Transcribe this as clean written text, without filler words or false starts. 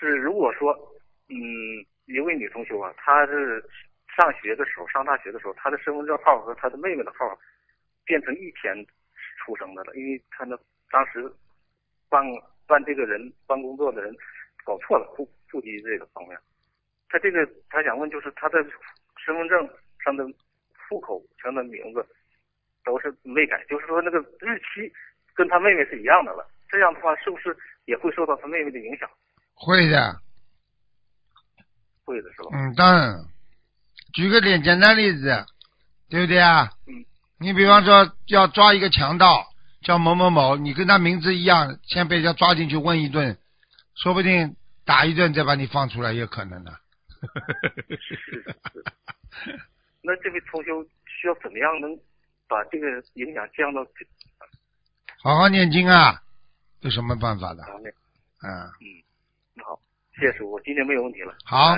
是如果说一位女同学啊，她是上大学的时候，她的身份证号和她的妹妹的号变成一天出生的了，因为她当时办工作的人搞错了户籍这个方面。他想问，就是他的身份证上的户口上的名字都是没改，就是说那个日期跟他妹妹是一样的了。这样的话，是不是也会受到他妹妹的影响？ 会的。 会的是吧？ 当然。举个简单例子，对不对啊？你比方说要抓一个强盗，叫某某某，你跟他名字一样，先被人家抓进去问一顿，说不定打一顿再把你放出来也可能的。 是。那这位同学需要怎么样能把这个影响降到？ 好好念经啊，有什么办法的？ 好，谢谢师傅，我今天没有问题了。 好。